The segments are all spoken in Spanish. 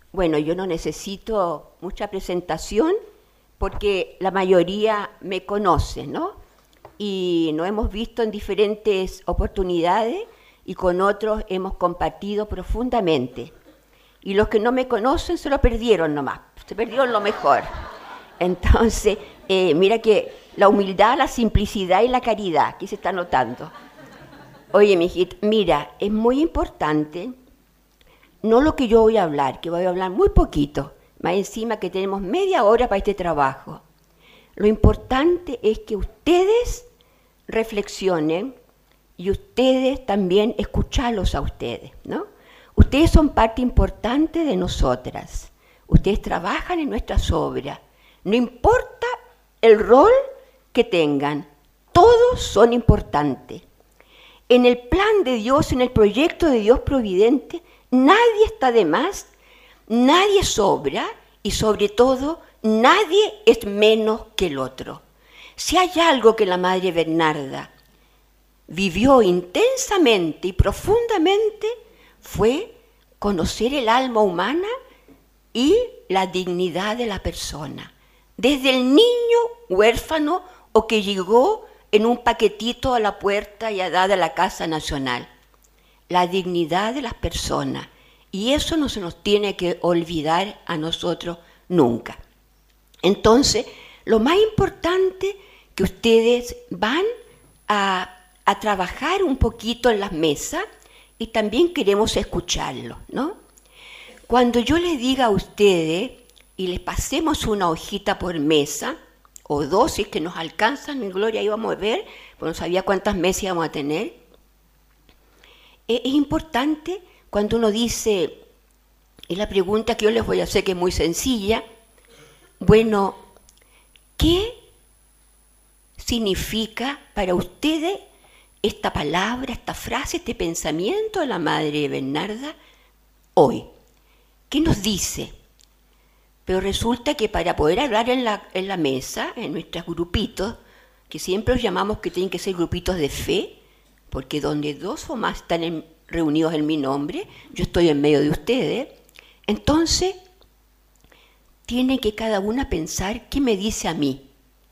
Bueno, yo no necesito mucha presentación porque la mayoría me conoce, ¿no? Y nos hemos visto en diferentes oportunidades y con otros hemos compartido profundamente. Y los que no me conocen se lo perdieron nomás, se perdieron lo mejor. Entonces, mira que la humildad, la simplicidad y la caridad, aquí se está notando. Oye, mijita, mira, es muy importante, no lo que yo voy a hablar, que voy a hablar muy poquito, más encima que tenemos media hora para este trabajo. Lo importante es que ustedes reflexionen y ustedes también escucharlos a ustedes, ¿no? Ustedes son parte importante de nosotras. Ustedes trabajan en nuestras obras. No importa el rol que tengan, todos son importantes. En el plan de Dios, en el proyecto de Dios providente, nadie está de más, nadie sobra y sobre todo nadie es menos que el otro. Si hay algo que la Madre Bernarda vivió intensamente y profundamente, fue conocer el alma humana y la dignidad de la persona. Desde el niño huérfano o que llegó en un paquetito a la puerta y a dar a la Casa Nacional. La dignidad de las personas. Y eso no se nos tiene que olvidar a nosotros nunca. Entonces, lo más importante que ustedes van a trabajar un poquito en las mesas y también queremos escucharlo, ¿no? Cuando yo les diga a ustedes y les pasemos una hojita por mesa, o dos, si es que nos alcanzan, mi gloria, ahí vamos a ver, porque no sabía cuántas mesas íbamos a tener. Es importante cuando uno dice, y la pregunta que yo les voy a hacer que es muy sencilla, bueno, ¿qué significa para ustedes esta palabra, esta frase, este pensamiento de la Madre Bernarda hoy? ¿Qué nos dice? Pero resulta que para poder hablar en la mesa, en nuestros grupitos, que siempre los llamamos que tienen que ser grupitos de fe, porque donde dos o más están reunidos en mi nombre, yo estoy en medio de ustedes, entonces tiene que cada una pensar qué me dice a mí.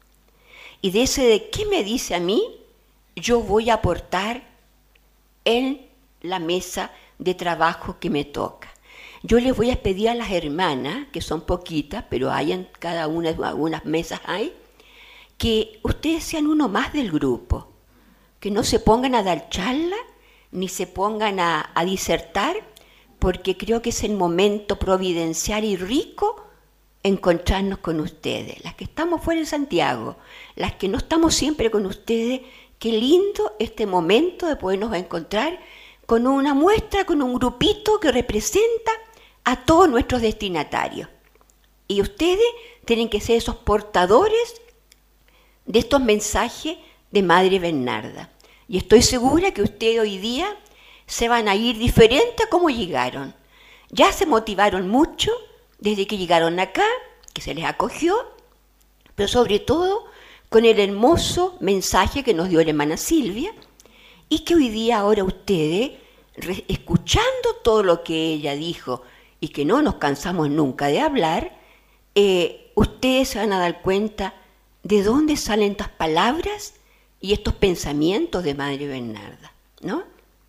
Y de ese de qué me dice a mí, yo voy a aportar en la mesa de trabajo que me toca. Yo les voy a pedir a las hermanas, que son poquitas, pero hay en cada una, algunas mesas hay, que ustedes sean uno más del grupo, que no se pongan a dar charla, ni se pongan a disertar, porque creo que es el momento providencial y rico encontrarnos con ustedes. Las que estamos fuera de Santiago, las que no estamos siempre con ustedes, qué lindo este momento de podernos encontrar con una muestra, con un grupito que representa a todos nuestros destinatarios. Y ustedes tienen que ser esos portadores de estos mensajes de Madre Bernarda. Y estoy segura que ustedes hoy día se van a ir diferente a como llegaron. Ya se motivaron mucho desde que llegaron acá, que se les acogió, pero sobre todo con el hermoso mensaje que nos dio la hermana Silvia y que hoy día ahora ustedes, escuchando todo lo que ella dijo y que no nos cansamos nunca de hablar, ustedes se van a dar cuenta de dónde salen estas palabras y estos pensamientos de Madre Bernarda, ¿no?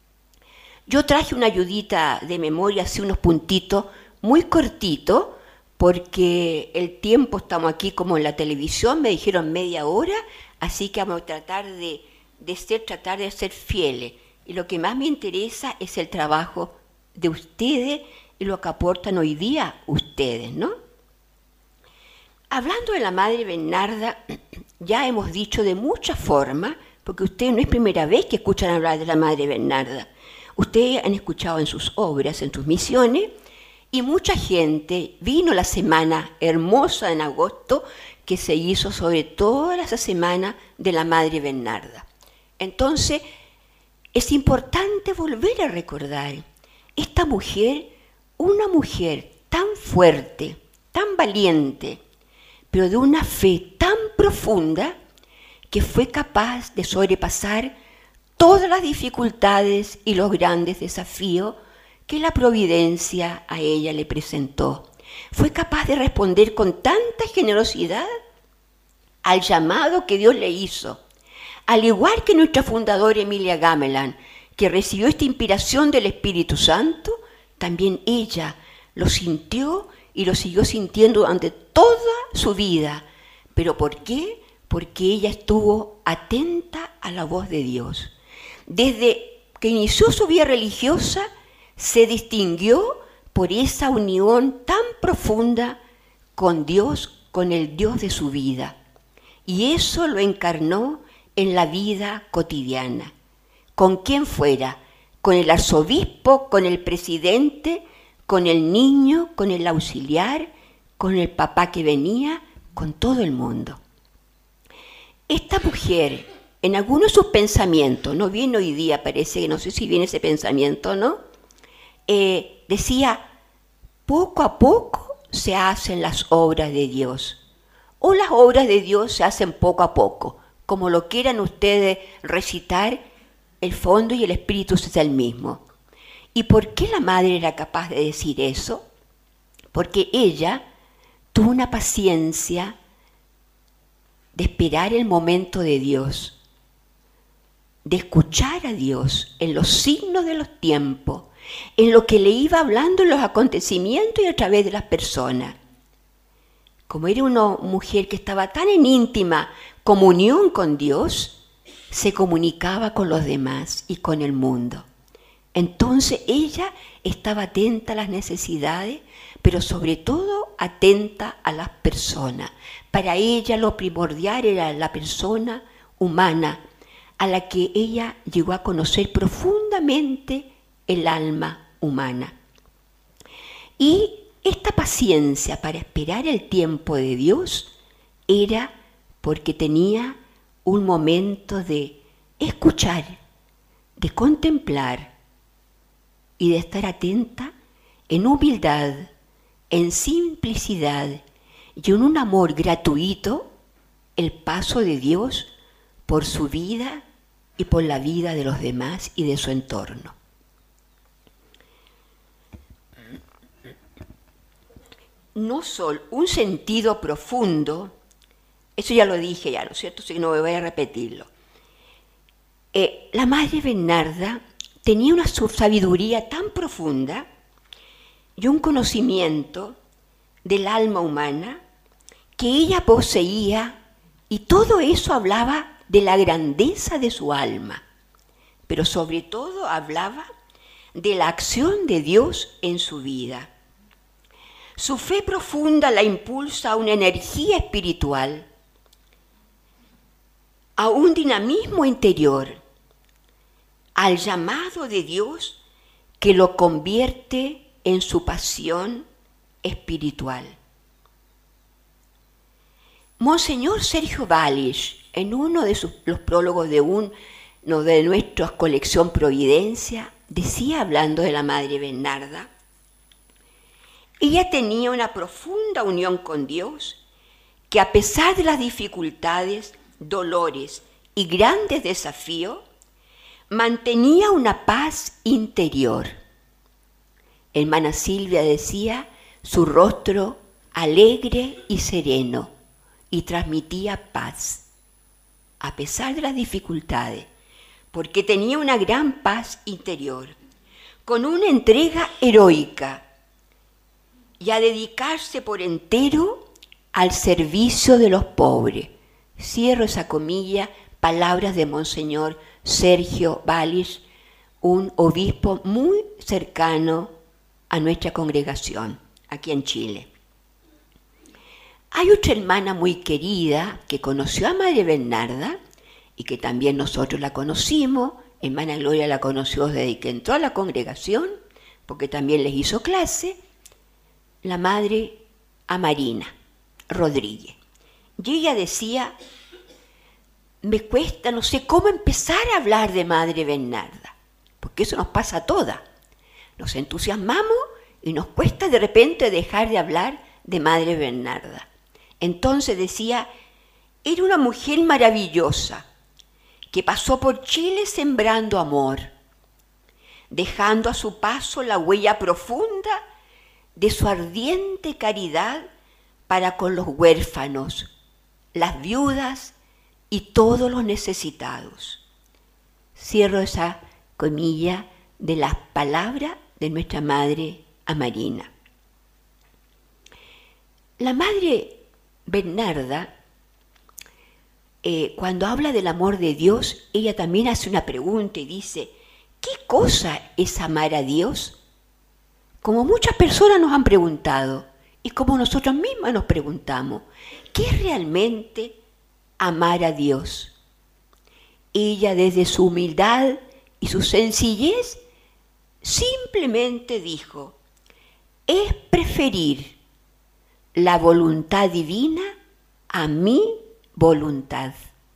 Yo traje una ayudita de memoria, así unos puntitos muy cortitos, porque el tiempo, estamos aquí como en la televisión, me dijeron media hora, así que vamos a tratar de ser fieles. Y lo que más me interesa es el trabajo de ustedes y lo que aportan hoy día ustedes, ¿no? Hablando de la Madre Bernarda, ya hemos dicho de muchas formas, porque ustedes no es primera vez que escuchan hablar de la Madre Bernarda. Ustedes han escuchado en sus obras, en sus misiones, y mucha gente vino la semana hermosa en agosto que se hizo sobre toda esa semana de la Madre Bernarda. Entonces, es importante volver a recordar esta mujer, una mujer tan fuerte, tan valiente, pero de una fe tan profunda que fue capaz de sobrepasar todas las dificultades y los grandes desafíos que la providencia a ella le presentó, fue capaz de responder con tanta generosidad al llamado que Dios le hizo. Al igual que nuestra fundadora Emilia Gamelan, que recibió esta inspiración del Espíritu Santo, también ella lo sintió y lo siguió sintiendo durante toda su vida. ¿Pero por qué? Porque ella estuvo atenta a la voz de Dios. Desde que inició su vida religiosa, se distinguió por esa unión tan profunda con Dios, con el Dios de su vida. Y eso lo encarnó en la vida cotidiana. Con quien fuera, con el arzobispo, con el presidente, con el niño, con el auxiliar, con el papá que venía, con todo el mundo. Esta mujer, en algunos de sus pensamientos, no viene hoy día, parece que no sé si viene ese pensamiento, ¿no? Decía, poco a poco se hacen las obras de Dios, o las obras de Dios se hacen poco a poco, como lo quieran ustedes recitar, el fondo y el espíritu es el mismo. ¿Y por qué la madre era capaz de decir eso? Porque ella tuvo una paciencia de esperar el momento de Dios, de escuchar a Dios en los signos de los tiempos, en lo que le iba hablando en los acontecimientos y a través de las personas. Como era una mujer que estaba tan en íntima comunión con Dios, se comunicaba con los demás y con el mundo. Entonces ella estaba atenta a las necesidades, pero sobre todo atenta a las personas. Para ella lo primordial era la persona humana, a la que ella llegó a conocer profundamente el alma humana. Y esta paciencia para esperar el tiempo de Dios era porque tenía un momento de escuchar, de contemplar y de estar atenta en humildad, en simplicidad y en un amor gratuito el paso de Dios por su vida y por la vida de los demás y de su entorno. No solo un sentido profundo, eso ya lo dije ya, ¿no es cierto? Así que no me voy a repetirlo. La Madre Bernarda tenía una sabiduría tan profunda y un conocimiento del alma humana que ella poseía, y todo eso hablaba de la grandeza de su alma, pero sobre todo hablaba de la acción de Dios en su vida. Su fe profunda la impulsa a una energía espiritual, a un dinamismo interior, al llamado de Dios que lo convierte en su pasión espiritual. Monseñor Sergio Vallis, en uno de los prólogos de nuestra colección Providencia, decía, hablando de la Madre Bernarda, ella tenía una profunda unión con Dios que, a pesar de las dificultades, dolores y grandes desafíos, mantenía una paz interior. Hermana Silvia decía, su rostro alegre y sereno, y transmitía paz, a pesar de las dificultades, porque tenía una gran paz interior, con una entrega heroica, y a dedicarse por entero al servicio de los pobres. Cierro esa comilla, palabras de Monseñor Sergio Vallis, un obispo muy cercano a nuestra congregación, aquí en Chile. Hay otra hermana muy querida que conoció a Madre Bernarda y que también nosotros la conocimos. Hermana Gloria la conoció desde que entró a la congregación, porque también les hizo clase, la Madre Amarina Rodríguez. Y ella decía, me cuesta, no sé cómo empezar a hablar de Madre Bernarda, porque eso nos pasa a todas. Nos entusiasmamos y nos cuesta de repente dejar de hablar de Madre Bernarda. Entonces decía, era una mujer maravillosa que pasó por Chile sembrando amor, dejando a su paso la huella profunda de su ardiente caridad para con los huérfanos, las viudas y todos los necesitados. Cierro esa comilla de las palabras de nuestra Madre Amarina. La Madre Bernarda, cuando habla del amor de Dios, ella también hace una pregunta y dice, ¿qué cosa es amar a Dios? Como muchas personas nos han preguntado, y como nosotros mismas nos preguntamos, ¿qué es realmente amar a Dios? Ella, desde su humildad y su sencillez, simplemente dijo, es preferir la voluntad divina a mi voluntad.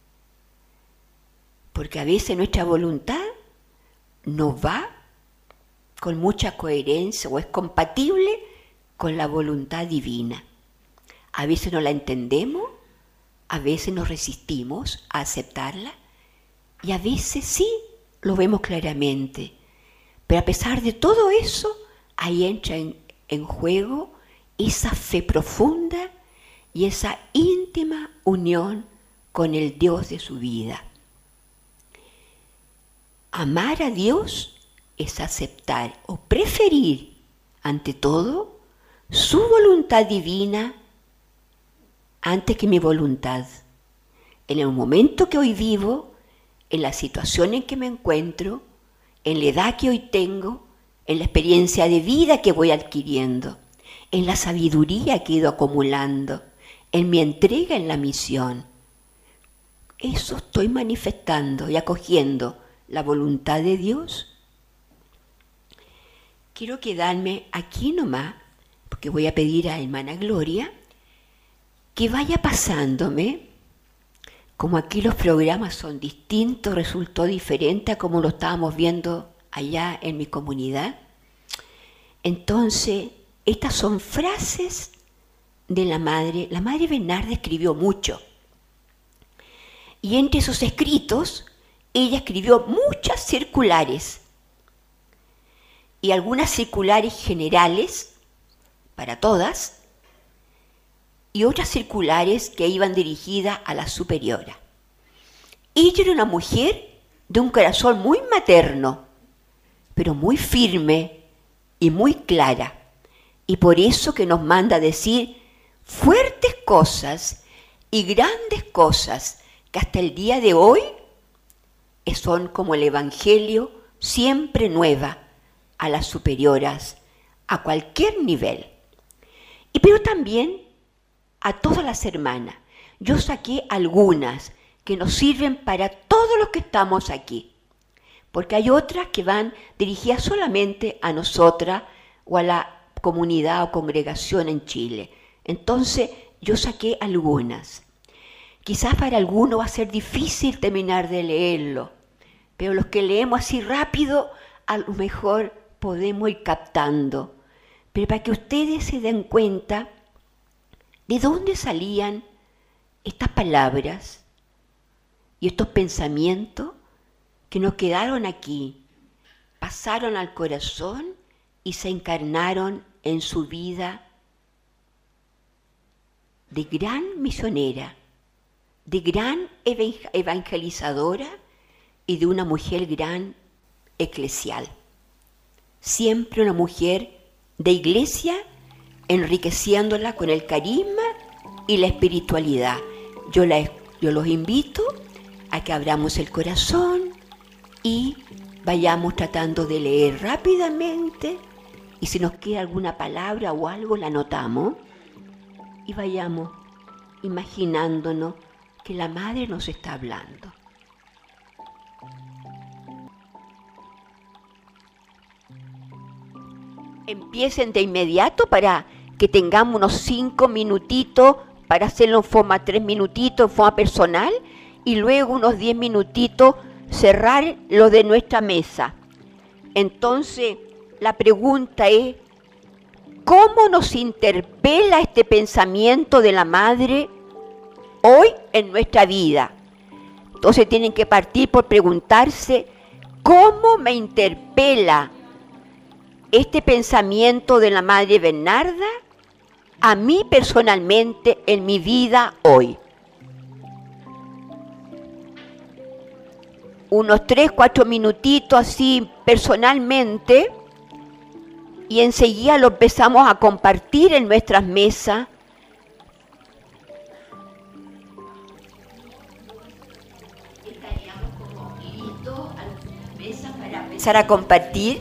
Porque a veces nuestra voluntad no va con mucha coherencia o es compatible con la voluntad divina. A veces no la entendemos, a veces nos resistimos a aceptarla y a veces sí lo vemos claramente. Pero a pesar de todo eso, ahí entra en juego esa fe profunda y esa íntima unión con el Dios de su vida. Amar a Dios es aceptar o preferir, ante todo, su voluntad divina antes que mi voluntad. En el momento que hoy vivo, en la situación en que me encuentro, en la edad que hoy tengo, en la experiencia de vida que voy adquiriendo, en la sabiduría que he ido acumulando, en mi entrega en la misión. Eso estoy manifestando y acogiendo la voluntad de Dios. Quiero quedarme aquí nomás, porque voy a pedir a hermana Gloria que vaya pasándome, como aquí los programas son distintos, resultó diferente a como lo estábamos viendo allá en mi comunidad. Entonces, estas son frases de la Madre. La Madre Bernarda escribió mucho. Y entre sus escritos, ella escribió muchas circulares. Y algunas circulares generales, para todas, y otras circulares que iban dirigidas a la superiora. Ella era una mujer de un corazón muy materno, pero muy firme y muy clara. Y por eso que nos manda a decir fuertes cosas y grandes cosas que hasta el día de hoy son como el Evangelio siempre nueva a las superioras, a cualquier nivel. Pero también a todas las hermanas. Yo saqué algunas que nos sirven para todos los que estamos aquí, porque hay otras que van dirigidas solamente a nosotras o a la comunidad o congregación en Chile. Entonces yo saqué algunas. Quizás para algunos va a ser difícil terminar de leerlo, pero los que leemos así rápido, a lo mejor podemos ir captando. Pero para que ustedes se den cuenta de dónde salían estas palabras y estos pensamientos que nos quedaron aquí, pasaron al corazón y se encarnaron en su vida de gran misionera, de gran evangelizadora y de una mujer gran eclesial. Siempre una mujer de iglesia, enriqueciéndola con el carisma y la espiritualidad. Yo los invito a que abramos el corazón y vayamos tratando de leer rápidamente, y si nos queda alguna palabra o algo la anotamos y vayamos imaginándonos que la Madre nos está hablando. Empiecen de inmediato para que tengamos unos 5 minutitos para hacerlo en forma 3 minutitos, en forma personal, y luego unos 10 minutitos cerrar lo de nuestra mesa. Entonces, la pregunta es, ¿cómo nos interpela este pensamiento de la Madre hoy en nuestra vida? Entonces tienen que partir por preguntarse, ¿Cómo me interpela este pensamiento de la Madre Bernarda a mí personalmente en mi vida hoy? Unos 3, 4 minutitos así personalmente, y enseguida lo empezamos a compartir en nuestras mesas. Estaríamos como listos a nuestras mesas para empezar a compartir.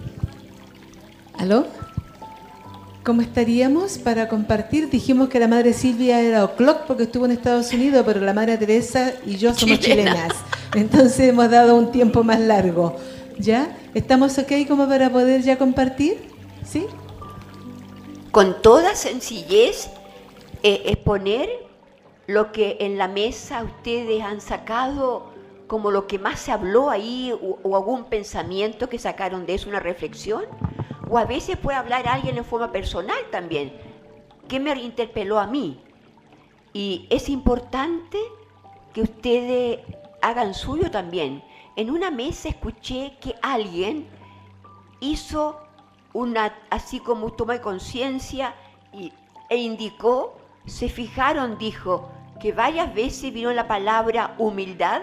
¿Aló? ¿Cómo estaríamos para compartir? Dijimos que la Madre Silvia era o'clock porque estuvo en Estados Unidos, pero la Madre Teresa y yo somos chilenas. Entonces hemos dado un tiempo más largo. ¿Ya? ¿Estamos ok como para poder ya compartir? ¿Sí? Con toda sencillez, exponer lo que en la mesa ustedes han sacado como lo que más se habló ahí, o algún pensamiento que sacaron de eso, una reflexión. O a veces puede hablar alguien en forma personal también. ¿Qué me interpeló a mí? Y es importante que ustedes hagan suyo también. En una mesa escuché que alguien hizo así como toma de conciencia e indicó, se fijaron, dijo, que varias veces vino la palabra humildad.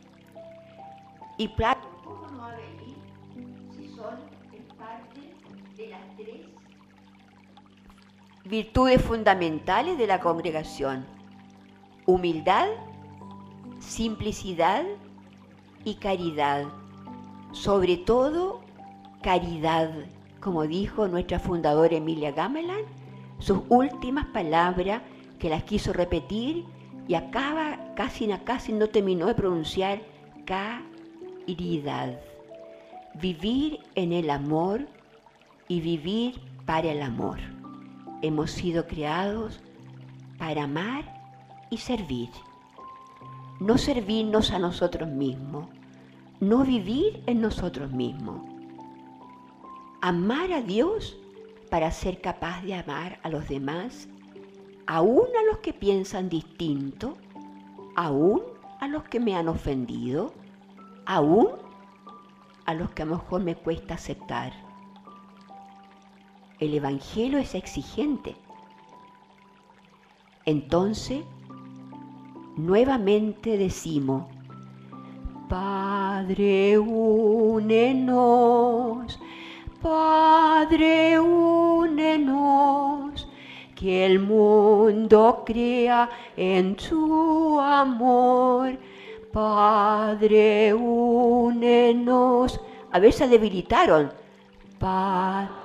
Y ¿cómo no va a venir si son parte de las 3 virtudes fundamentales de la congregación? Humildad, simplicidad y caridad. Sobre todo, caridad, como dijo nuestra fundadora Emilia Gamelan, sus últimas palabras que las quiso repetir y casi no terminó de pronunciar, caridad. Vivir en el amor y vivir para el amor. Hemos sido creados para amar y servir. No servirnos a nosotros mismos, no vivir en nosotros mismos. Amar a Dios para ser capaz de amar a los demás, aún a los que piensan distinto, aún a los que me han ofendido, aún a los que a lo mejor me cuesta aceptar. El Evangelio es exigente. Entonces, nuevamente decimos, Padre, únenos, Padre, únenos, que el mundo crea en tu amor. Padre, únenos. A ver, se debilitaron. Padre.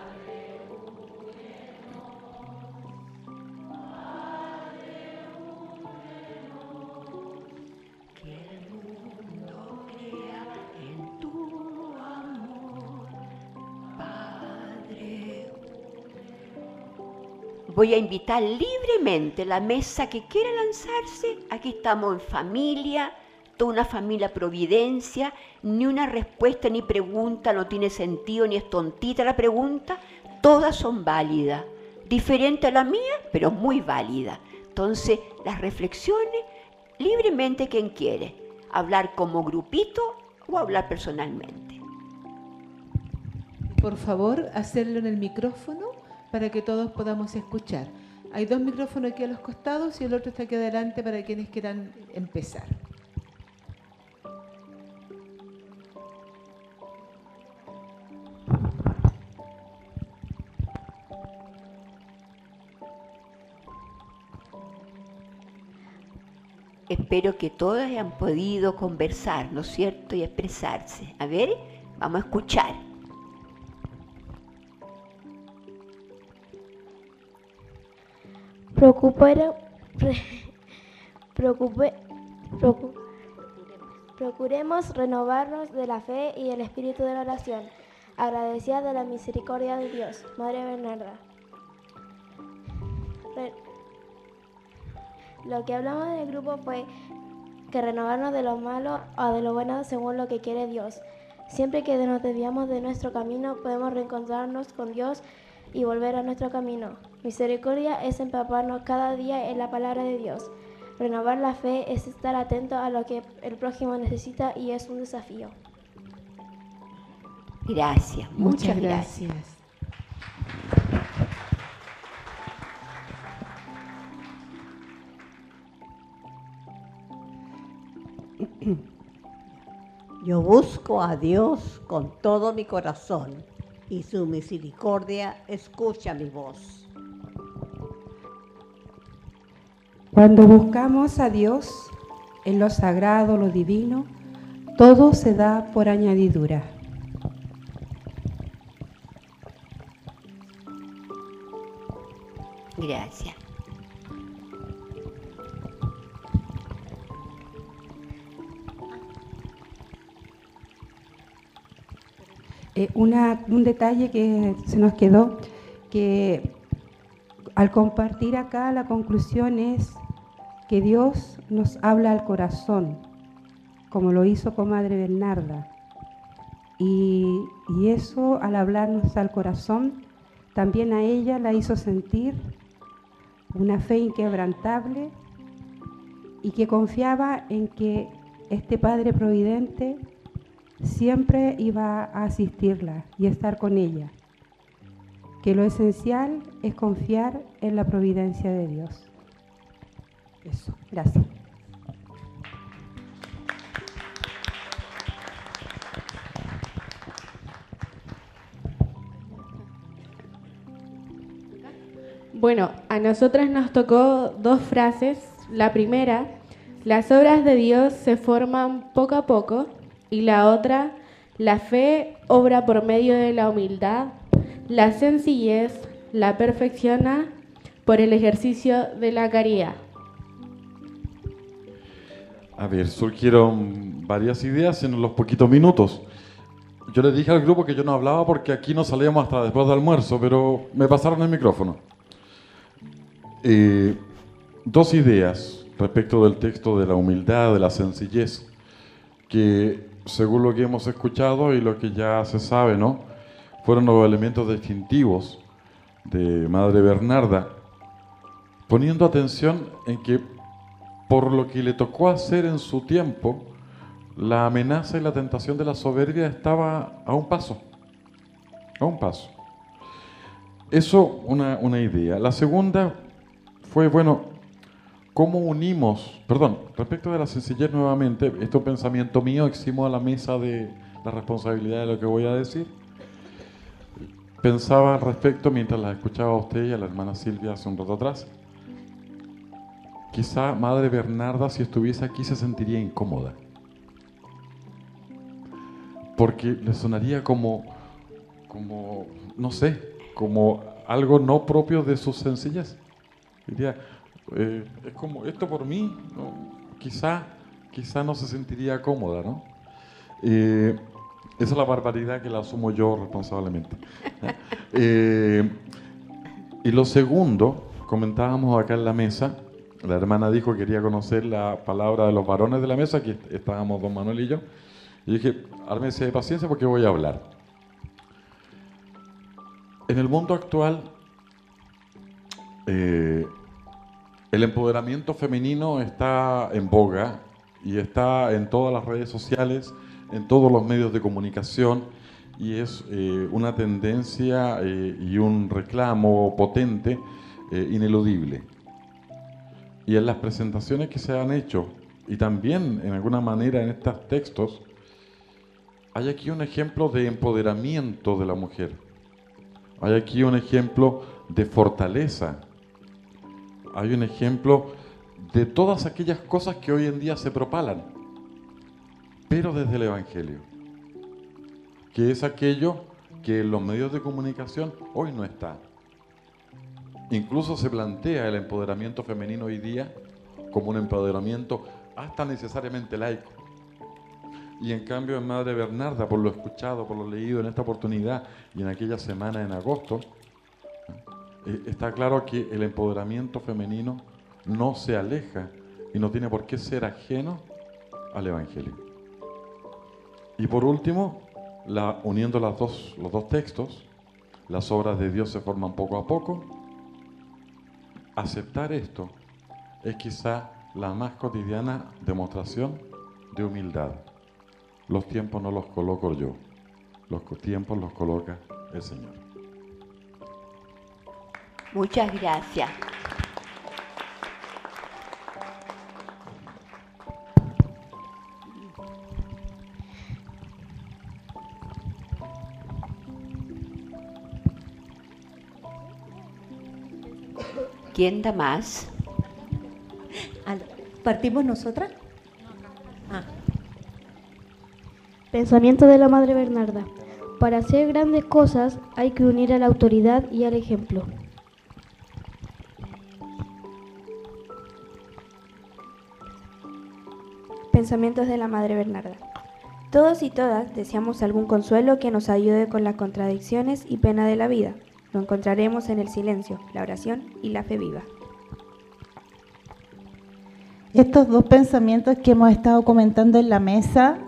Voy a invitar libremente la mesa que quiera lanzarse. Aquí estamos en familia, toda una familia Providencia. Ni una respuesta ni pregunta no tiene sentido, ni es tontita la pregunta. Todas son válidas. Diferente a la mía, pero muy válida. Entonces, las reflexiones, libremente quien quiere. Hablar como grupito o hablar personalmente. Por favor, hacerlo en el micrófono para que todos podamos escuchar. Hay 2 micrófonos aquí a los costados y el otro está aquí adelante para quienes quieran empezar. Espero que todos hayan podido conversar, ¿no es cierto?, y expresarse. A ver, vamos a escuchar. Procuremos renovarnos de la fe y el espíritu de la oración, agradecida de la misericordia de Dios. Madre Bernarda. Lo que hablamos en el grupo fue que renovarnos de lo malo o de lo bueno según lo que quiere Dios. Siempre que nos desviamos de nuestro camino, podemos reencontrarnos con Dios y volver a nuestro camino. Misericordia es empaparnos cada día en la palabra de Dios. Renovar la fe es estar atento a lo que el prójimo necesita y es un desafío. Gracias, muchas gracias. Yo busco a Dios con todo mi corazón y su misericordia escucha mi voz. Cuando buscamos a Dios en lo sagrado, lo divino, todo se da por añadidura. Gracias. Un detalle que se nos quedó, que al compartir acá la conclusión es que Dios nos habla al corazón, como lo hizo con Madre Bernarda. Y eso, al hablarnos al corazón, también a ella la hizo sentir una fe inquebrantable y que confiaba en que este Padre Providente siempre iba a asistirla y estar con ella, que lo esencial es confiar en la providencia de Dios. Eso, gracias. Bueno, a nosotras nos tocó 2 frases. La primera, las obras de Dios se forman poco a poco. Y la otra, la fe obra por medio de la humildad, la sencillez la perfecciona por el ejercicio de la caridad. A ver, surgieron varias ideas en los poquitos minutos. Yo le dije al grupo que yo no hablaba porque aquí no salíamos hasta después del almuerzo, pero me pasaron el micrófono. 2 ideas respecto del texto de la humildad, de la sencillez, que según lo que hemos escuchado y lo que ya se sabe, ¿no?, fueron los elementos distintivos de Madre Bernarda, poniendo atención en que por lo que le tocó hacer en su tiempo, la amenaza y la tentación de la soberbia estaba a un paso. A un paso. Eso, una idea. La segunda fue, bueno, ¿cómo unimos? Perdón, respecto de la sencillez nuevamente, esto es un pensamiento mío, eximo a la mesa de la responsabilidad de lo que voy a decir. Pensaba al respecto mientras la escuchaba a usted y a la hermana Silvia hace un rato atrás. Quizá Madre Bernarda, si estuviese aquí, se sentiría incómoda. Porque le sonaría como no sé, como algo no propio de su sencillez. Diría, es como esto por mí, ¿no? Quizá no se sentiría cómoda, ¿no? Esa es la barbaridad que la asumo yo responsablemente. Y lo segundo, comentábamos acá en la mesa, la hermana dijo que quería conocer la palabra de los varones de la mesa, aquí estábamos don Manuel y yo, y dije, ármense de paciencia porque voy a hablar. En el mundo actual, el empoderamiento femenino está en boga y está en todas las redes sociales, en todos los medios de comunicación, y es una tendencia y un reclamo potente, ineludible. Y en las presentaciones que se han hecho, y también en alguna manera en estos textos, hay aquí un ejemplo de empoderamiento de la mujer. Hay aquí un ejemplo de fortaleza. Hay un ejemplo de todas aquellas cosas que hoy en día se propalan, pero desde el Evangelio, que es aquello que en los medios de comunicación hoy no está. Incluso se plantea el empoderamiento femenino hoy día como un empoderamiento hasta necesariamente laico. Y en cambio en Madre Bernarda, por lo escuchado, por lo leído en esta oportunidad y en aquella semana en agosto, está claro que el empoderamiento femenino no se aleja y no tiene por qué ser ajeno al Evangelio. Y por último, uniendo los dos textos, las obras de Dios se forman poco a poco. Aceptar esto es quizá la más cotidiana demostración de humildad. Los tiempos no los coloco yo, los tiempos los coloca el Señor. Muchas gracias. ¿Quién da más? ¿Partimos nosotras? Pensamiento de la Madre Bernarda. Para hacer grandes cosas hay que unir a la autoridad y al ejemplo. Pensamientos de la Madre Bernarda. Todos y todas deseamos algún consuelo que nos ayude con las contradicciones y pena de la vida. Lo encontraremos en el silencio, la oración y la fe viva. Estos dos pensamientos que hemos estado comentando en la mesa,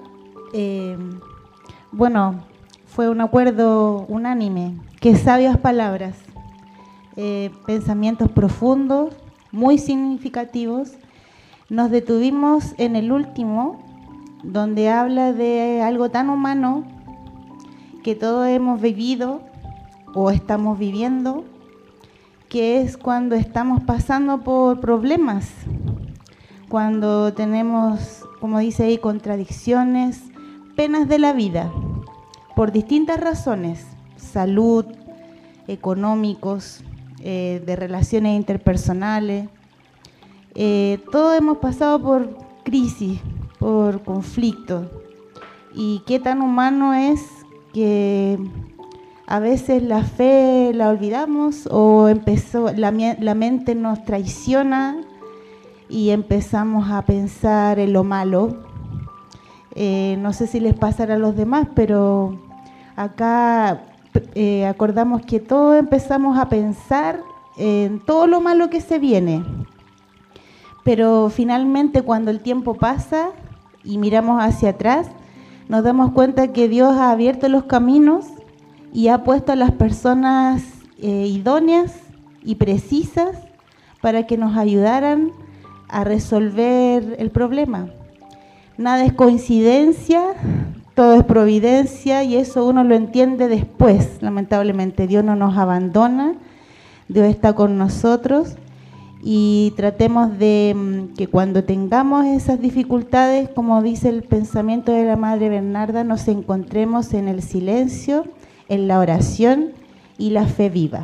fue un acuerdo unánime. Qué sabias palabras, pensamientos profundos, muy significativos. Nos detuvimos en el último, donde habla de algo tan humano que todos hemos vivido o estamos viviendo, que es cuando estamos pasando por problemas, cuando tenemos, como dice ahí, contradicciones, penas de la vida, por distintas razones, salud, económicos, de relaciones interpersonales. Todos hemos pasado por crisis, por conflicto, y qué tan humano es que a veces la fe la olvidamos o la mente nos traiciona y empezamos a pensar en lo malo. No sé si les pasará a los demás, pero acá acordamos que todos empezamos a pensar en todo lo malo que se viene. Pero finalmente cuando el tiempo pasa y miramos hacia atrás, nos damos cuenta que Dios ha abierto los caminos y ha puesto a las personas idóneas y precisas para que nos ayudaran a resolver el problema. Nada es coincidencia, todo es providencia, y eso uno lo entiende después. Lamentablemente Dios no nos abandona, Dios está con nosotros, y tratemos de que cuando tengamos esas dificultades, como dice el pensamiento de la Madre Bernarda, nos encontremos en el silencio, en la oración y la fe viva.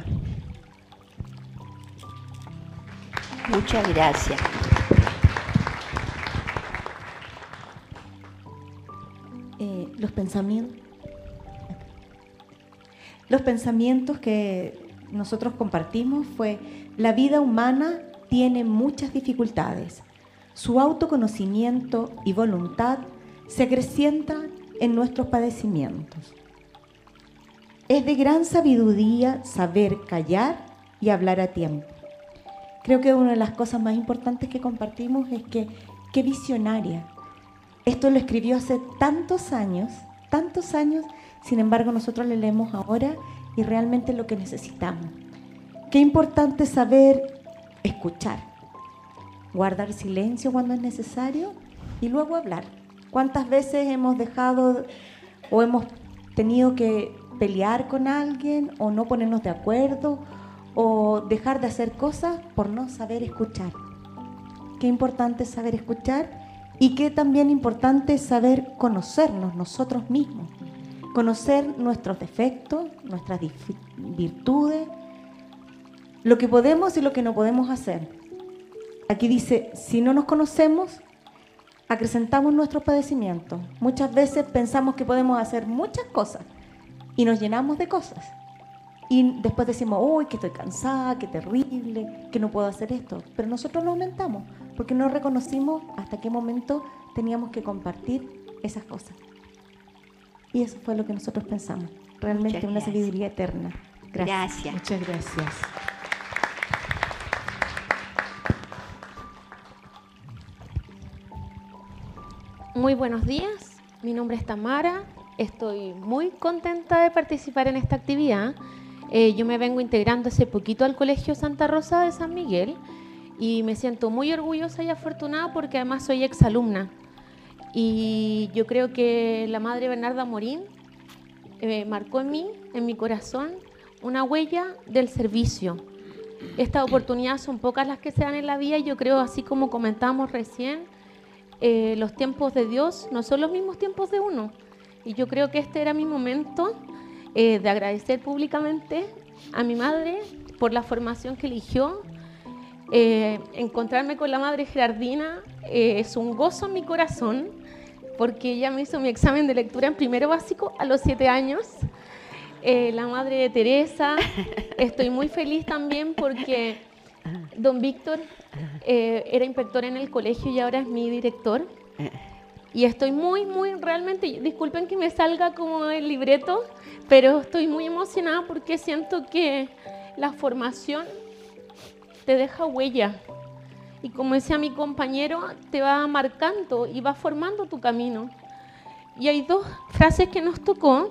Muchas gracias. Los pensamientos que nosotros compartimos fue: la vida humana tiene muchas dificultades. Su autoconocimiento y voluntad se acrecientan en nuestros padecimientos. Es de gran sabiduría saber callar y hablar a tiempo. Creo que una de las cosas más importantes que compartimos es que qué visionaria. Esto lo escribió hace tantos años, sin embargo nosotros le leemos ahora y realmente es lo que necesitamos. Qué importante saber escuchar, guardar silencio cuando es necesario y luego hablar. ¿Cuántas veces hemos dejado o hemos tenido que pelear con alguien o no ponernos de acuerdo o dejar de hacer cosas por no saber escuchar? Qué importante es saber escuchar, y qué también importante es saber conocernos nosotros mismos, conocer nuestros defectos, nuestras virtudes, lo que podemos y lo que no podemos hacer. Aquí dice, si no nos conocemos, acrecentamos nuestros padecimientos. Muchas veces pensamos que podemos hacer muchas cosas y nos llenamos de cosas. Y después decimos, uy, que estoy cansada, que terrible, que no puedo hacer esto. Pero nosotros lo aumentamos porque no reconocimos hasta qué momento teníamos que compartir esas cosas. Y eso fue lo que nosotros pensamos. Realmente una sabiduría eterna. Gracias. Muchas gracias. Muy buenos días, mi nombre es Tamara, estoy muy contenta de participar en esta actividad. Yo me vengo integrando hace poquito al Colegio Santa Rosa de San Miguel y me siento muy orgullosa y afortunada porque además soy exalumna. Y yo creo que la Madre Bernarda Morín marcó en mí, en mi corazón, una huella del servicio. Estas oportunidades son pocas las que se dan en la vida y yo creo, así como comentamos recién, los tiempos de Dios no son los mismos tiempos de uno. Y yo creo que este era mi momento de agradecer públicamente a mi madre por la formación que eligió. Encontrarme con la madre Gerardina es un gozo en mi corazón, porque ella me hizo mi examen de lectura en primero básico a los 7 años. La madre de Teresa, estoy muy feliz también porque don Víctor era inspector en el colegio y ahora es mi director. Y estoy muy, realmente, disculpen que me salga como el libreto, pero estoy muy emocionada porque siento que la formación te deja huella. Y como decía mi compañero, te va marcando y va formando tu camino. Y hay 2 frases que nos tocó,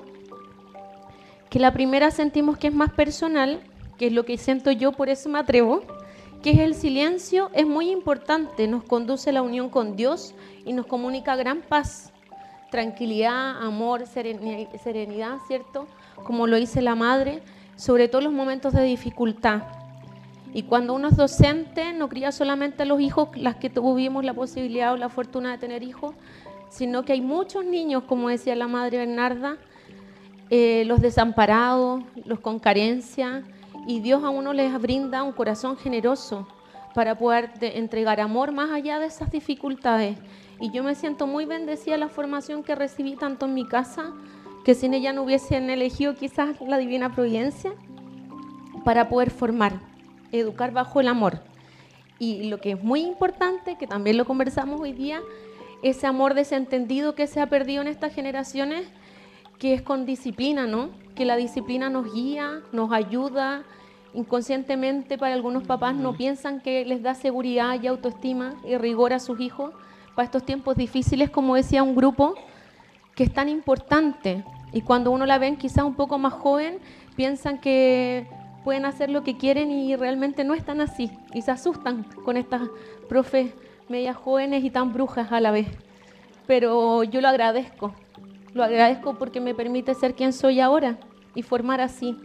que la primera sentimos que es más personal, que es lo que siento yo, por eso me atrevo, que es el silencio, es muy importante, nos conduce a la unión con Dios y nos comunica gran paz, tranquilidad, amor, serenidad, ¿cierto? Como lo dice la madre, sobre todo en los momentos de dificultad. Y cuando uno es docente, no cría solamente a los hijos, las que tuvimos la posibilidad o la fortuna de tener hijos, sino que hay muchos niños, como decía la madre Bernarda, los desamparados, los con carencia, y Dios a uno les brinda un corazón generoso para poder entregar amor más allá de esas dificultades. Y yo me siento muy bendecida la formación que recibí tanto en mi casa, que sin ella no hubiesen elegido quizás la divina providencia, para poder formar, educar bajo el amor. Y lo que es muy importante, que también lo conversamos hoy día, ese amor desentendido que se ha perdido en estas generaciones, que es con disciplina, ¿no? Que la disciplina nos guía, nos ayuda. Inconscientemente, para algunos papás no piensan que les da seguridad y autoestima y rigor a sus hijos para estos tiempos difíciles, como decía un grupo, que es tan importante. Y cuando uno la ven quizás un poco más joven, piensan que pueden hacer lo que quieren y realmente no están así. Y se asustan con estas profes medias jóvenes y tan brujas a la vez. Pero yo lo agradezco porque me permite ser quien soy ahora y formar así.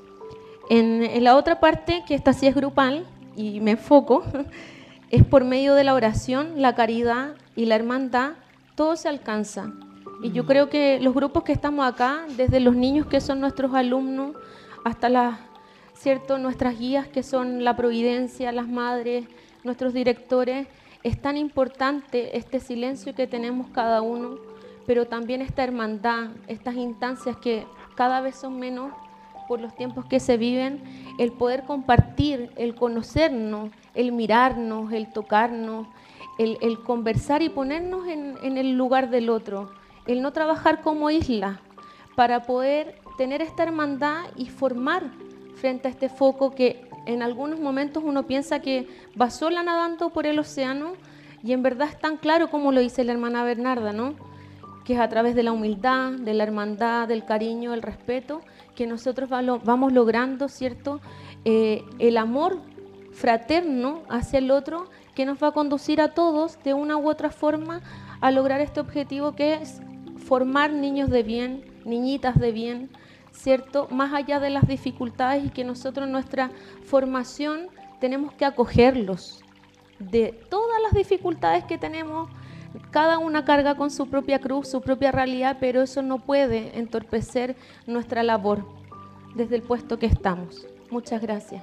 En la otra parte, que esta sí es grupal y me enfoco, es por medio de la oración, la caridad y la hermandad, todo se alcanza. Y yo creo que los grupos que estamos acá, desde los niños que son nuestros alumnos, hasta nuestras guías que son la Providencia, las madres, nuestros directores, es tan importante este silencio que tenemos cada uno, pero también esta hermandad, estas instancias que cada vez son menos por los tiempos que se viven, el poder compartir, el conocernos, el mirarnos, el tocarnos, el conversar y ponernos en el lugar del otro, el no trabajar como isla, para poder tener esta hermandad y formar frente a este foco que en algunos momentos uno piensa que va sola nadando por el océano y en verdad es tan claro como lo dice la hermana Bernarda, ¿no? Que es a través de la humildad, de la hermandad, del cariño, del respeto, que nosotros vamos logrando, ¿cierto? El amor fraterno hacia el otro que nos va a conducir a todos de una u otra forma a lograr este objetivo que es formar niños de bien, niñitas de bien, ¿cierto? Más allá de las dificultades y que nosotros en nuestra formación tenemos que acogerlos de todas las dificultades que tenemos. Cada una carga con su propia cruz, su propia realidad, pero eso no puede entorpecer nuestra labor desde el puesto que estamos. Muchas gracias.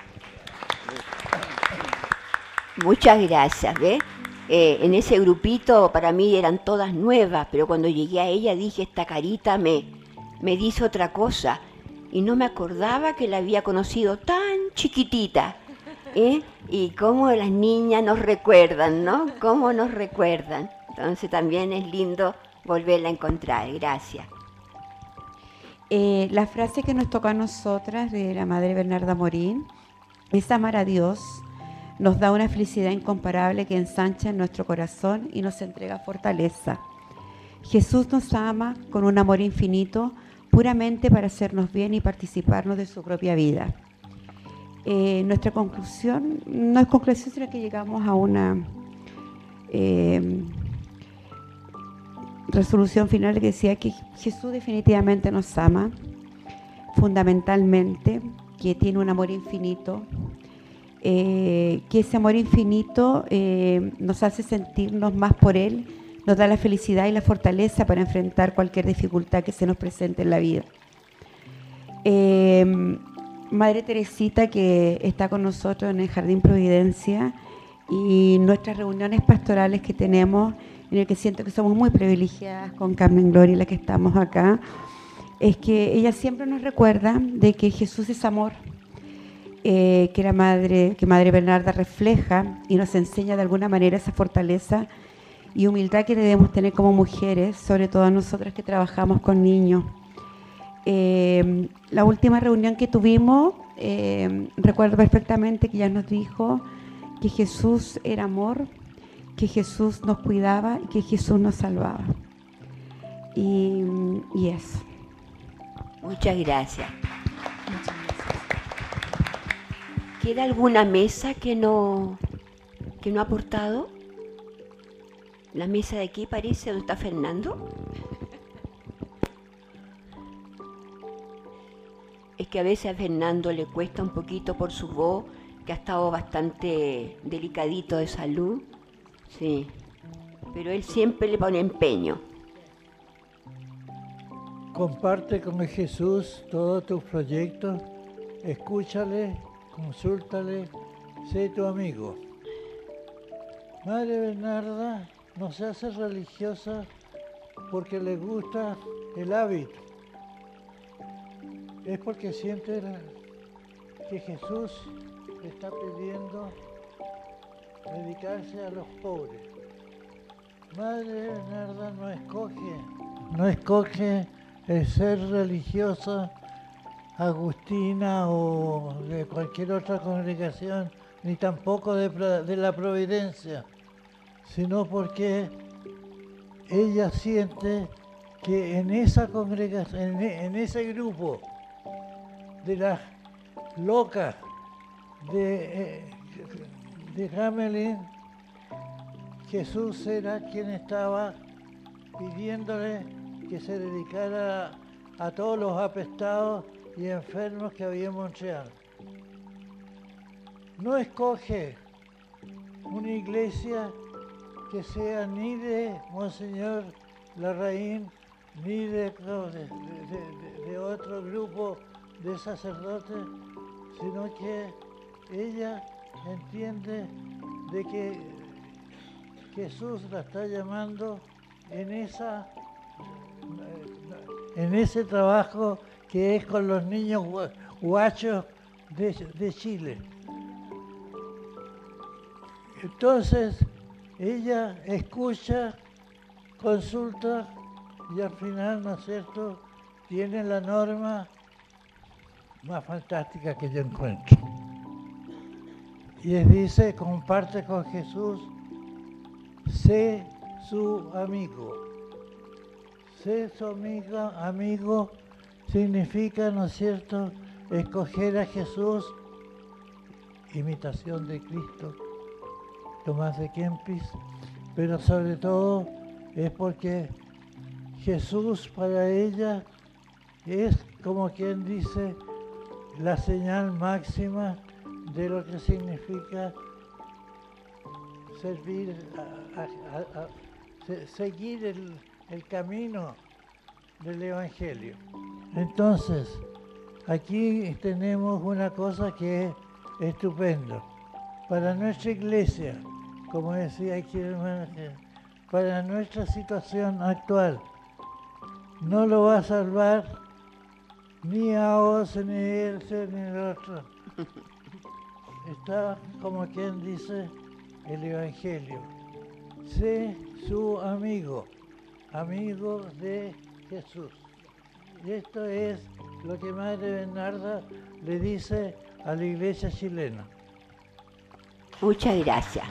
Muchas gracias, ¿ves? En ese grupito para mí eran todas nuevas, pero cuando llegué a ella dije, esta carita me dice otra cosa. Y no me acordaba que la había conocido tan chiquitita. Y cómo las niñas nos recuerdan, ¿no? Cómo nos recuerdan. Entonces también es lindo volverla a encontrar. Gracias. La frase que nos toca a nosotras de la Madre Bernarda Morín es amar a Dios, nos da una felicidad incomparable que ensancha en nuestro corazón y nos entrega fortaleza. Jesús nos ama con un amor infinito, puramente para hacernos bien y participarnos de su propia vida. Nuestra conclusión, no es conclusión, sino que llegamos a una resolución final que decía que Jesús definitivamente nos ama, fundamentalmente, que tiene un amor infinito, que ese amor infinito nos hace sentirnos más por Él, nos da la felicidad y la fortaleza para enfrentar cualquier dificultad que se nos presente en la vida. Madre Teresita, que está con nosotros en el Jardín Providencia, y nuestras reuniones pastorales que tenemos, en el que siento que somos muy privilegiadas con Carmen Gloria, la que estamos acá, es que ella siempre nos recuerda de que Jesús es amor, que Madre Bernarda refleja y nos enseña de alguna manera esa fortaleza y humildad que debemos tener como mujeres, sobre todo nosotras que trabajamos con niños. La última reunión que tuvimos, recuerdo perfectamente que ella nos dijo que Jesús era amor, que Jesús nos cuidaba y que Jesús nos salvaba. Y eso. Muchas gracias. ¿Queda alguna mesa que no ha aportado? ¿La mesa de aquí parece donde está Fernando? Es que a veces a Fernando le cuesta un poquito por su voz, que ha estado bastante delicadito de salud. Sí, pero él siempre le pone empeño. Comparte con Jesús todos tus proyectos, escúchale, consúltale, sé tu amigo. Madre Bernarda no se hace religiosa porque le gusta el hábito. Es porque siente que Jesús le está pidiendo dedicarse a los pobres. Madre Bernarda no escoge el ser religiosa agustina o de cualquier otra congregación, ni tampoco de la Providencia, sino porque ella siente que en esa congregación, en ese grupo de las locas de Hamelin, Jesús era quien estaba pidiéndole que se dedicara a todos los apestados y enfermos que había en Montreal. No escoge una iglesia que sea ni de Monseñor Larraín, ni de otro grupo de sacerdotes, sino que ella entiende de que Jesús la está llamando en ese trabajo que es con los niños guachos de Chile. Entonces, ella escucha, consulta y al final, ¿no es cierto?, tiene la norma más fantástica que yo encuentro. Y dice, comparte con Jesús, sé su amigo. Sé su amigo significa, ¿no es cierto?, escoger a Jesús, imitación de Cristo, Tomás de Kempis, pero sobre todo es porque Jesús para ella es, como quien dice, la señal máxima de lo que significa servir, seguir el camino del Evangelio. Entonces, aquí tenemos una cosa que es estupenda. Para nuestra iglesia, como decía aquí el hermano, para nuestra situación actual, no lo va a salvar ni AOS, ni ELSE, ni el otro. Está, como quien dice, el Evangelio. Sé su amigo, amigo de Jesús. Y esto es lo que Madre Bernarda le dice a la iglesia chilena. Muchas gracias.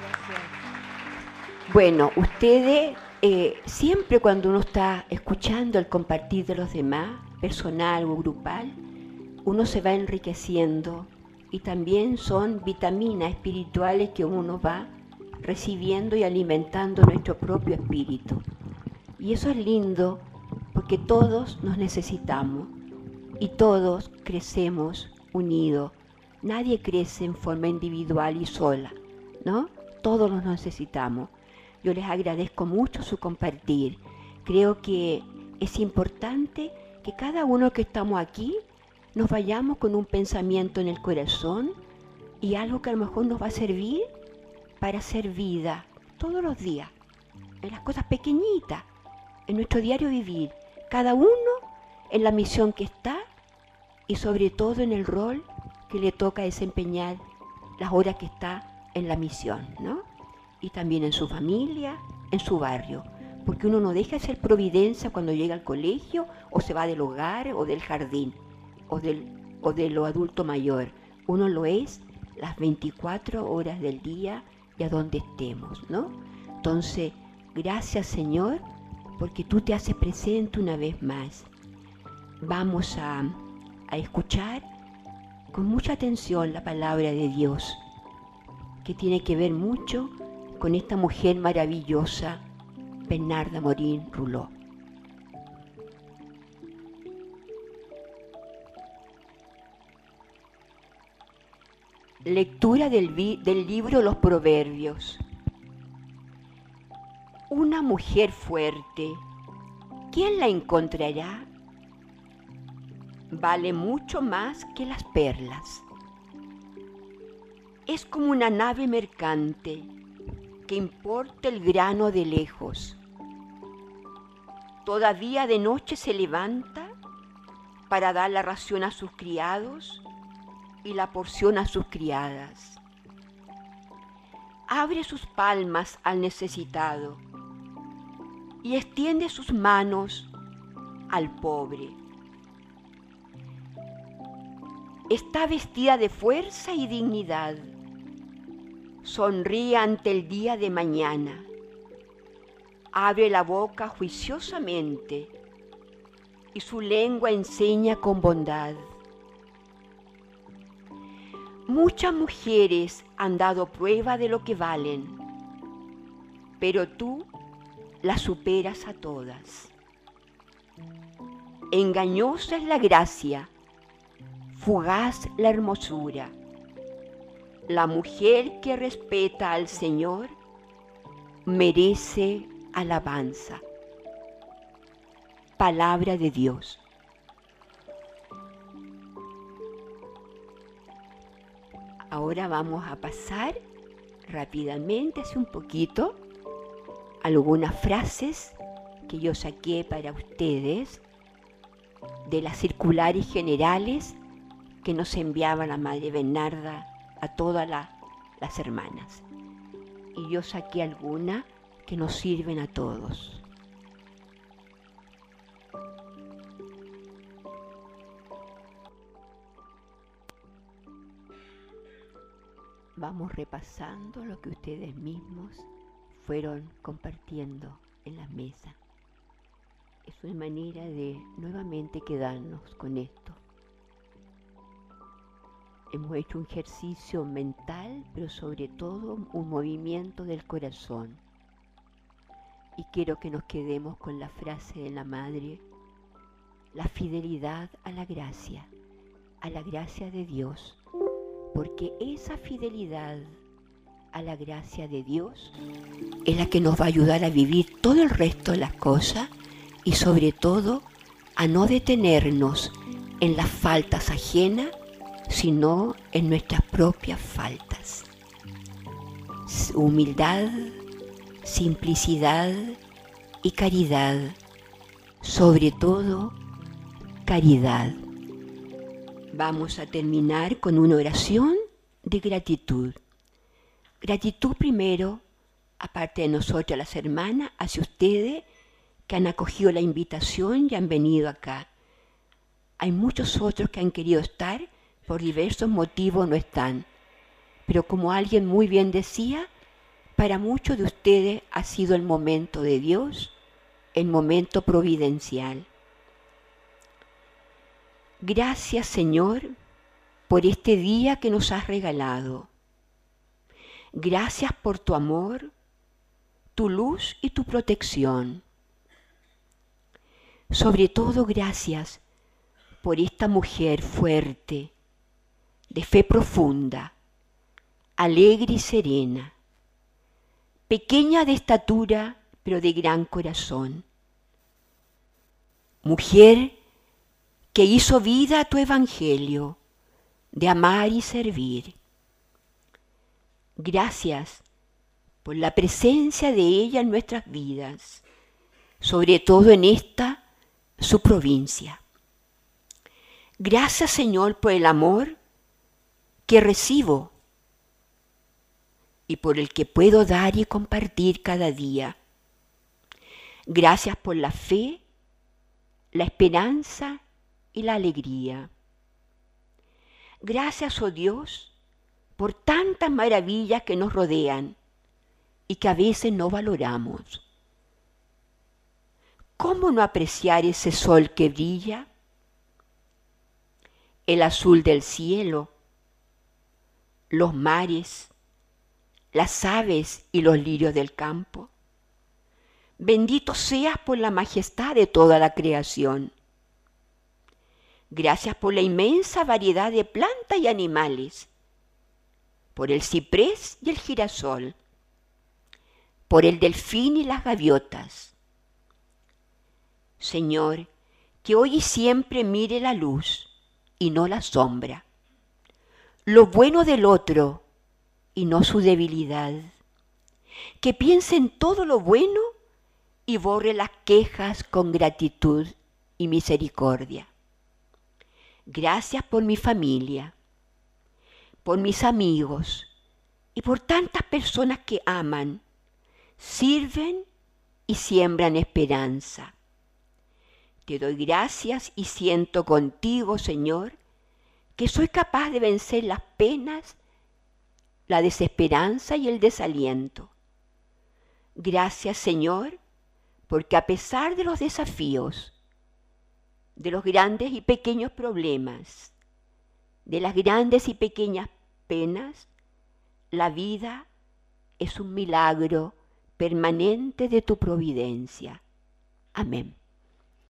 Bueno, ustedes, siempre cuando uno está escuchando el compartir de los demás, personal o grupal, uno se va enriqueciendo y también son vitaminas espirituales que uno va recibiendo y alimentando nuestro propio espíritu. Y eso es lindo porque todos nos necesitamos y todos crecemos unidos. Nadie crece en forma individual y sola, ¿no? Todos nos necesitamos. Yo les agradezco mucho su compartir. Creo que es importante que cada uno que estamos aquí nos vayamos con un pensamiento en el corazón y algo que a lo mejor nos va a servir para hacer vida todos los días, en las cosas pequeñitas, en nuestro diario vivir, cada uno en la misión que está y sobre todo en el rol que le toca desempeñar las horas que está en la misión, ¿no? Y también en su familia, en su barrio, porque uno no deja de ser providencia cuando llega al colegio o se va del hogar o del jardín o de lo adulto mayor. Uno lo es las 24 horas del día y a donde estemos, ¿no? Entonces, gracias Señor, porque tú te haces presente una vez más. Vamos a escuchar con mucha atención la palabra de Dios, que tiene que ver mucho con esta mujer maravillosa, Bernarda Morín Ruló. Lectura del libro Los Proverbios. Una mujer fuerte, ¿quién la encontrará? Vale mucho más que las perlas. Es como una nave mercante que importa el grano de lejos. Todavía de noche se levanta para dar la ración a sus criados y la porción a sus criadas. Abre sus palmas al necesitado y extiende sus manos al pobre. Está vestida de fuerza y dignidad. Sonríe ante el día de mañana. Abre la boca juiciosamente y su lengua enseña con bondad. Muchas mujeres han dado prueba de lo que valen, pero tú las superas a todas. Engañosa es la gracia, fugaz la hermosura. La mujer que respeta al Señor merece alabanza. Palabra de Dios. Ahora vamos a pasar rápidamente, hace un poquito, algunas frases que yo saqué para ustedes de las circulares generales que nos enviaba la Madre Bernarda a todas las hermanas. Y yo saqué algunas que nos sirven a todos. Vamos repasando lo que ustedes mismos fueron compartiendo en la mesa. Es una manera de nuevamente quedarnos con esto. Hemos hecho un ejercicio mental, pero sobre todo un movimiento del corazón. Y quiero que nos quedemos con la frase de la Madre: la fidelidad a la gracia de Dios. Porque esa fidelidad a la gracia de Dios es la que nos va a ayudar a vivir todo el resto de las cosas y sobre todo a no detenernos en las faltas ajenas, sino en nuestras propias faltas. Humildad, simplicidad y caridad, sobre todo caridad. Vamos a terminar con una oración de gratitud. Gratitud primero, aparte de nosotras las hermanas, hacia ustedes que han acogido la invitación y han venido acá. Hay muchos otros que han querido estar, por diversos motivos no están. Pero como alguien muy bien decía, para muchos de ustedes ha sido el momento de Dios, el momento providencial. Gracias, Señor, por este día que nos has regalado. Gracias por tu amor, tu luz y tu protección. Sobre todo, gracias por esta mujer fuerte, de fe profunda, alegre y serena, pequeña de estatura, pero de gran corazón. Mujer que hizo vida a tu evangelio, de amar y servir. Gracias por la presencia de ella en nuestras vidas, sobre todo en esta, su provincia. Gracias, Señor, por el amor que recibo y por el que puedo dar y compartir cada día. Gracias por la fe, la esperanza y la alegría. Gracias, oh Dios, por tantas maravillas que nos rodean y que a veces no valoramos. ¿Cómo no apreciar ese sol que brilla? El azul del cielo, los mares, las aves y los lirios del campo. Bendito seas por la majestad de toda la creación. Gracias por la inmensa variedad de plantas y animales, por el ciprés y el girasol, por el delfín y las gaviotas. Señor, que hoy y siempre mire la luz y no la sombra, lo bueno del otro y no su debilidad, que piense en todo lo bueno y borre las quejas con gratitud y misericordia. Gracias por mi familia, por mis amigos y por tantas personas que aman, sirven y siembran esperanza. Te doy gracias y siento contigo, Señor, que soy capaz de vencer las penas, la desesperanza y el desaliento. Gracias, Señor, porque a pesar de los desafíos, de los grandes y pequeños problemas, de las grandes y pequeñas penas, la vida es un milagro permanente de tu providencia. Amén.